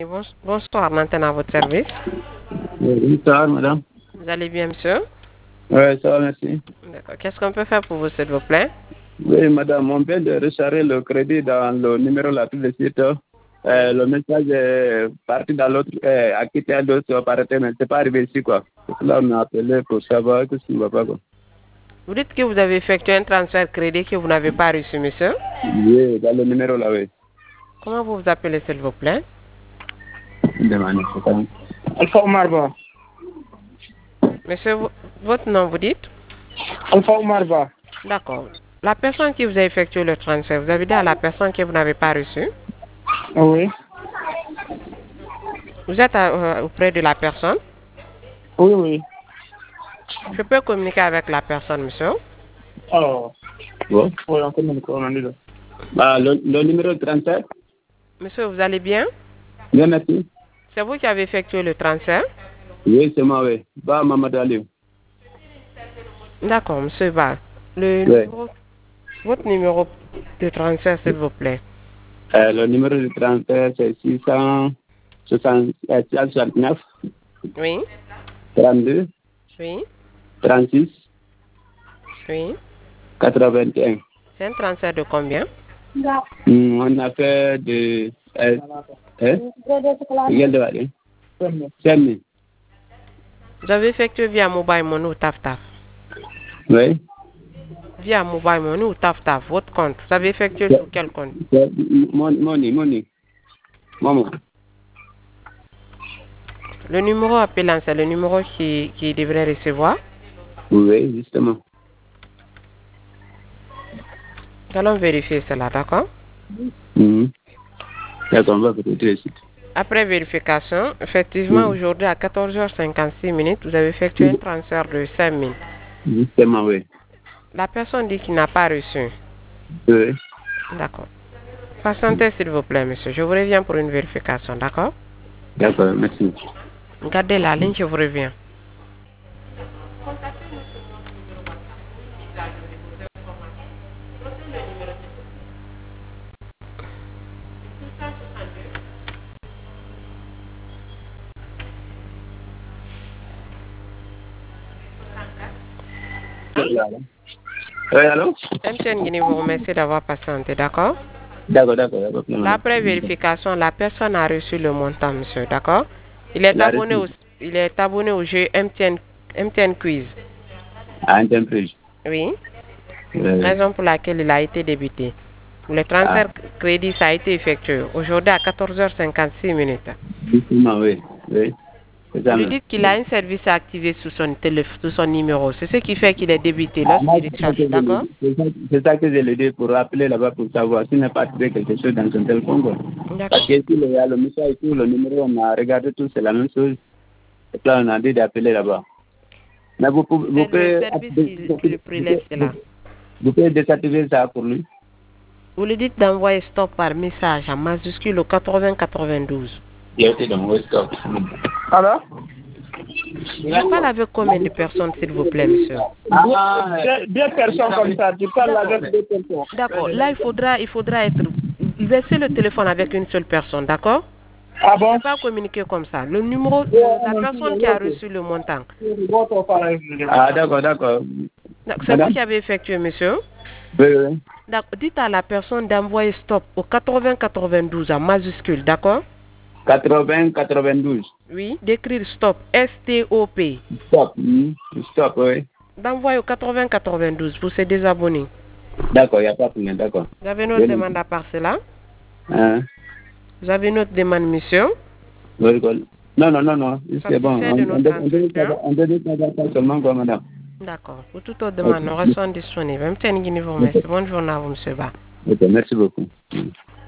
Bonsoir, maintenant à votre service. Bonsoir, madame. Vous allez bien, monsieur? Oui, ça va, merci. D'accord. Qu'est-ce qu'on peut faire pour vous, s'il vous plaît? Oui, madame, on vient de recharger le crédit dans le numéro là tout de suite. Le message est parti dans l'autre, a quitté à l'autre opérateur, mais c'est pas arrivé ici, quoi. Donc là, on a appelé pour savoir que ce qui ne va pas, quoi. Vous dites que vous avez effectué un transfert crédit que vous n'avez pas reçu, monsieur? Oui, dans le numéro là, oui. Comment vous vous appelez, s'il vous plaît? Demandez, c'est ça. Alpha Omar Ba. Monsieur, votre nom, vous dites? Alpha Omar Ba. D'accord. La personne qui vous a effectué le transfert, vous avez dit à la personne que vous n'avez pas reçu? Oui. Vous êtes auprès de la personne? Oui, oui. Je peux communiquer avec la personne, monsieur? Oh. Bon. Oui, on communique, on en est là. Bah, le numéro 37. Monsieur, vous allez bien? Bien, merci. C'est vous qui avez effectué le transfert? Oui, c'est moi, oui. Bah, Mamadou Aliou. D'accord, monsieur Ba. Votre numéro de transfert, s'il vous plaît. Le numéro de transfert, c'est 669 Oui, 32 oui, 36 oui. 81. C'est un transfert de combien? On a fait de... Regarde, allez. 5 000. Vous avez effectué via Mobile Money ou TAF-TAF? Oui. Via Mobile Money ou TAF-TAF, votre compte. Vous avez effectué sur quel compte? Money. Maman. Le numéro appelant, c'est le numéro qui devrait recevoir. Oui, justement. Nous allons vérifier cela, d'accord? D'accord, on va vérifier le site. Après vérification, effectivement, aujourd'hui à 14h56, vous avez effectué un transfert de 5 000. Justement, oui. La personne dit qu'il n'a pas reçu. Oui. D'accord. Patientez, s'il vous plaît, monsieur. Je vous reviens pour une vérification, d'accord? D'accord, merci. Gardez la ligne, je vous reviens. Oui, allô? MTN Guinée vous remercie d'avoir patienté, d'accord? D'accord. Après vérification, la personne a reçu le montant, monsieur, d'accord? Il est abonné au jeu MTN Quiz. Ah, entreprise. Oui. Raison pour laquelle il a été débité. Le transfert crédit, ça a été effectué aujourd'hui à 14h56. Justement, oui. Vous lui dites qu'il a un service activé sur son téléphone, sur son numéro. C'est ce qui fait qu'il est débité lorsqu'il recharge, d'accord? C'est ça que je lui dis pour appeler là-bas pour savoir s'il n'a pas trouvé quelque chose dans son téléphone. Parce que s'il y a le message et tout, le numéro, on a regardé tout, c'est la même chose. Et là, on a dit d'appeler là-bas. Mais vous pouvez désactiver ça pour lui. Vous lui dites d'envoyer stop par message en majuscule au 8092. Il a été d'envoyer stop. Alors? Je parle avec combien de personnes, s'il vous plaît, monsieur? Deux personnes comme ça, tu parles avec deux personnes. D'accord. Là, il faudra laisser le téléphone avec une seule personne, d'accord? Ah bon? On ne peut pas communiquer comme ça. Le numéro de la personne qui a reçu le montant. Ah, d'accord. C'est vous qui avez effectué, monsieur? Oui. D'accord. Dites à la personne d'envoyer stop au 8092 en majuscule, d'accord? 80-92. Oui, d'écrire stop, S-T-O-P. Stop, oui. D'envoyer au 8092 pour se désabonner. D'accord, il n'y a pas de problème, d'accord. Vous avez une autre demande à part cela? Vous avez une autre demande, monsieur? Non. C'est bon. On donne ça seulement, quoi, madame. D'accord. Pour toute autre demande, nous restons disponibles. Même si vous remercie. Bonne journée à vous, monsieur Ba. Ok, merci beaucoup.